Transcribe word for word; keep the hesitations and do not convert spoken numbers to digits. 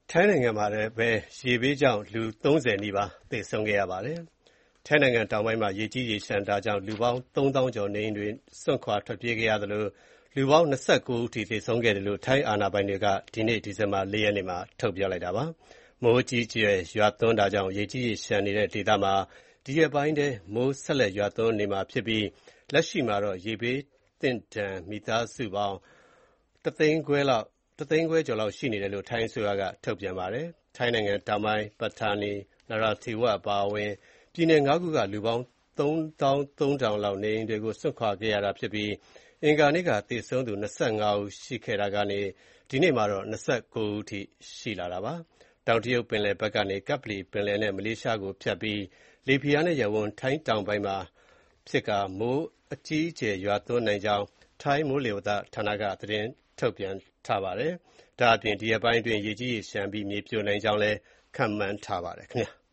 ထိုင်းနိုင်ငံမှာလည်းပဲရေဘေးကြောင့်လူသုံးဆယ်နီးပါးသေဆုံးခဲ့ရပါတယ်။ ထိုင်းနိုင်ငံတောင်ပိုင်းမှာရေကြီးရေလျှံတာကြောင့်လူပေါင်းသုံးသောင်းကျော်နေအိမ်တွေစွန့်ခွာထွက်ပြေးခဲ့ရသလိုလူပေါင်း၂၉ ဦးထိသေဆုံးခဲ့တယ်လို့ထိုင်းအာဏာပိုင်တွေကဒီနေ့ဒီဇင်ဘာ၄ရက်နေ့မှာထုတ်ပြန်လိုက်ပါတယ်။ မိုးအကြီးအကျယ်ရွာသွန်းတာကြောင့်ရေကြီးရေလျှံနေတဲ့ဒေသမှာဒီရက်ပိုင်းထဲမိုးဆက်လက်ရွာသွန်းနေမှာဖြစ်ပြီးလက်ရှိမှာတော့ရေဘေးသင့်ဒဏ်မိသားစုပေါင်းတသိန်းခွဲကျော်လောက်ရှိနေတယ်လို့ထိုင်းအစိုးရကထုတ်ပြန်ပါတယ်။ ထိုင်းနိုင်ငံတောင်ပိုင်း Pattani၊ Narathiwat အပါအဝင်ပြည်နယ် ငါးခုကလူပေါင်းသုံးသောင်းသုံးထောင်လောက်နေအိမ်တွေကိုစွန့်ခွာခဲ့ရတာဖြစ်ပြီးအင်္ဂါနေ့ကသေဆုံးသူ၂၅ ဦးရှိခဲ့တာကနေ ဒီနေ့မှာတော့၂၉ ဦးထိရှိလာတာပါ။ တောင်တရုတ်ပင်လယ်ဘက်ကနေ ကပ္ပလီပင်လယ်နဲ့မလေးရှားကိုဖြတ်ပြီးလေဖိအားနည်းရပ်ဝန်းထိုင်းတောင်ပိုင်းမှာဖြစ်ကာမိုးအကြီးအကျယ်ရွာသွန်းနိုင်ကြောင်းထိုင်းမိုးလေဝသဌာနကသတင်းထုတ်ပြန်ထားပါတယ်။ ဒါ့အပြင်ဒီရက်ပိုင်းအတွင်းရေကြီးရေလျှံပြီးမြေပြိုနိုင်ကြောင်းလည်းခန့်မှန်းထားပါတယ်ခင်ဗျာ။